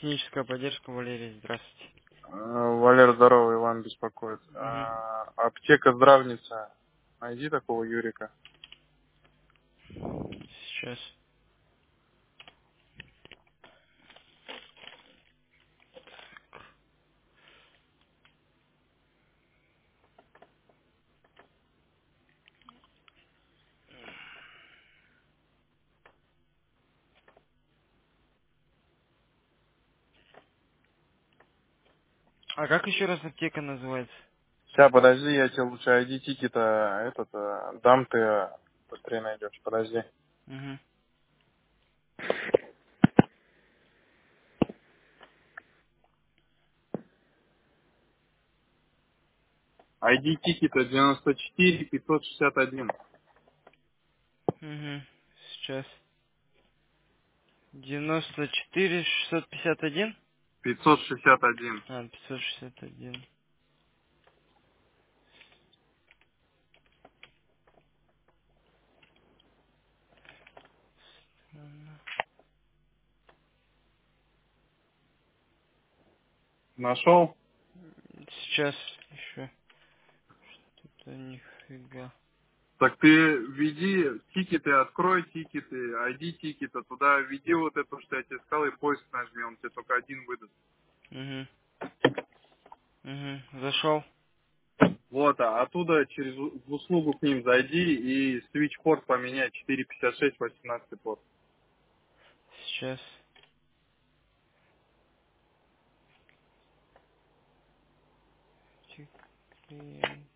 Техническая поддержка, Валерий, здравствуйте. Валер, здорово, Иван беспокоит. Угу. Аптека Здравница. Найди такого Юрика. Сейчас. А как еще раз аптека называется? Сейчас, подожди, я тебе лучше ID тикета дам, ты быстрее найдешь. Подожди. Угу. ID тикета 94 561. Угу. Сейчас. 94 651? 561. А, 561. Нашел? Сейчас еще. Что-то нифига. Так ты введи тикеты, открой тикеты, ID тикета, туда введи вот это, что я тебе сказал, и поиск нажми, он тебе только один выдаст. Угу. Угу. Зашел. Вот, а оттуда в услугу к ним зайди и свич-порт поменяй 456 18 порт. Сейчас. Клиент.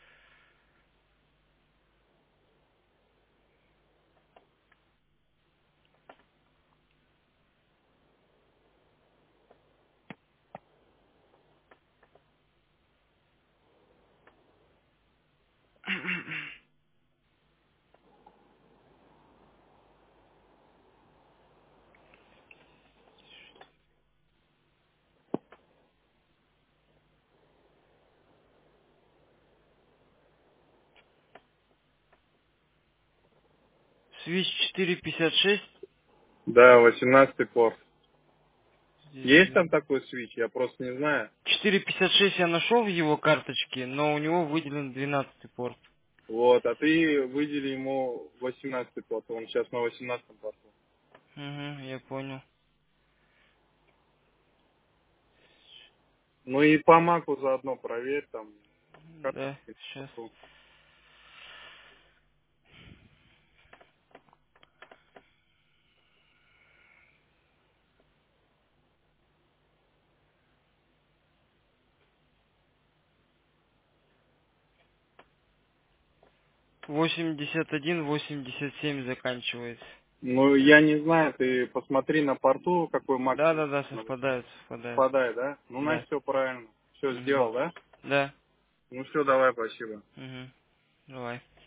Свич 456. Да, 18 порт. Здесь Есть там такой свич? Я просто не знаю. 456 я нашел в его карточке, но у него выделен 12 порт. Вот, а ты выдели ему 18 порт, он сейчас на 18 порту. Угу, я понял. Ну и по маку заодно проверь там. Да, карточки на сейчас. порту. 81, 87 заканчивается. Ну, я не знаю, ты посмотри на порту, какой мак Да, тебе да, да, надо. совпадает, совпадает. Совпадает, да? Ну, Да. значит, все правильно. Все Угу. сделал, да? Да. Ну все, давай, спасибо. Угу. Давай.